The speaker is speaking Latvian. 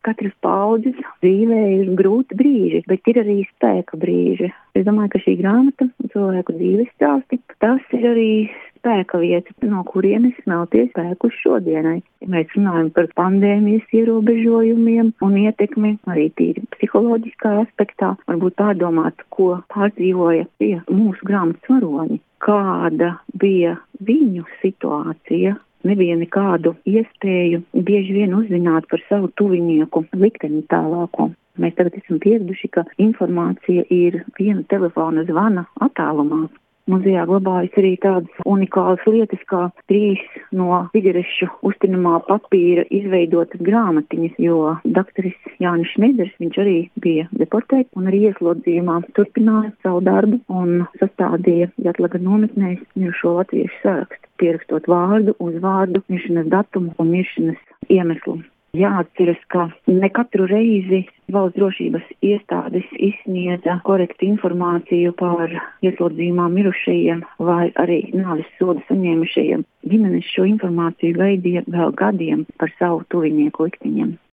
Katras paudzes dzīvē ir grūti brīži, bet ir arī spēka brīži. Es domāju, ka šī grāmata, cilvēku dzīves stāsti, tas ir arī spēka vieta, no kurienes smelties spēku šodienai. Ja mēs runājam par pandēmijas ierobežojumiem un ietekmi, arī tīri psiholoģiskā aspektā, varbūt pārdomāt, ko pārdzīvoja tie mūsu grāmatas varoņi, kāda bija viņu situācija. Nebija nekādu iespēju bieži vien uzzināt par savu tuvinieku likteni tālāko. Mēs tagad esam pieraduši, ka informācija ir viena telefona zvana attālumā. Muzejā glabājas arī tādas unikālas lietas, kā 3 no cigarešu uztinamā papīra izveidotas grāmatiņas, jo doktoris Jānis Šneiders, viņš arī bija deportēts un arī ieslodzījumā turpināja savu darbu un sastādīja Jatlaga nometnēs mirušo latviešu sarakstu, pierakstot vārdu, uzvārdu, miršanas datumu un miršanas iemeslu. Jāatceras, ka ne katru reizi valsts drošības iestādes izsniedza korektu informāciju par ieslodzījumā mirušajiem vai arī nāves sodu saņēmušajiem. Ģimenes šo informāciju gaidīja vēl gadiem par savu tuvinieku likteņiem.